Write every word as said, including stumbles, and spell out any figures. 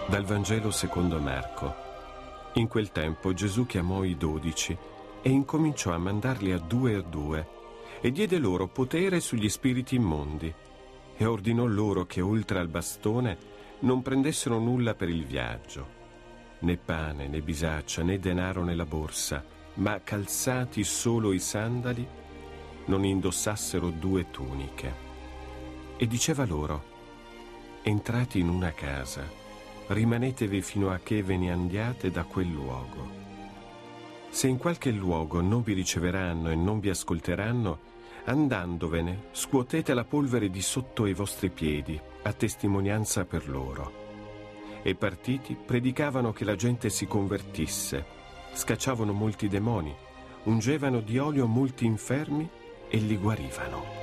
Dal Vangelo secondo Marco. In quel tempo Gesù chiamò i dodici e incominciò a mandarli a due a due e diede loro potere sugli spiriti immondi e ordinò loro che oltre al bastone non prendessero nulla per il viaggio, né pane, né bisaccia, né denaro nella borsa, ma calzati solo i sandali, non indossassero due tuniche. E diceva loro: entrati in una casa, rimanetevi fino a che ve ne andiate da quel luogo. Se in qualche luogo non vi riceveranno e non vi ascolteranno, andandovene, scuotete la polvere di sotto ai vostri piedi, a testimonianza per loro. E partiti, predicavano che la gente si convertisse, scacciavano molti demoni, ungevano di olio molti infermi e li guarivano.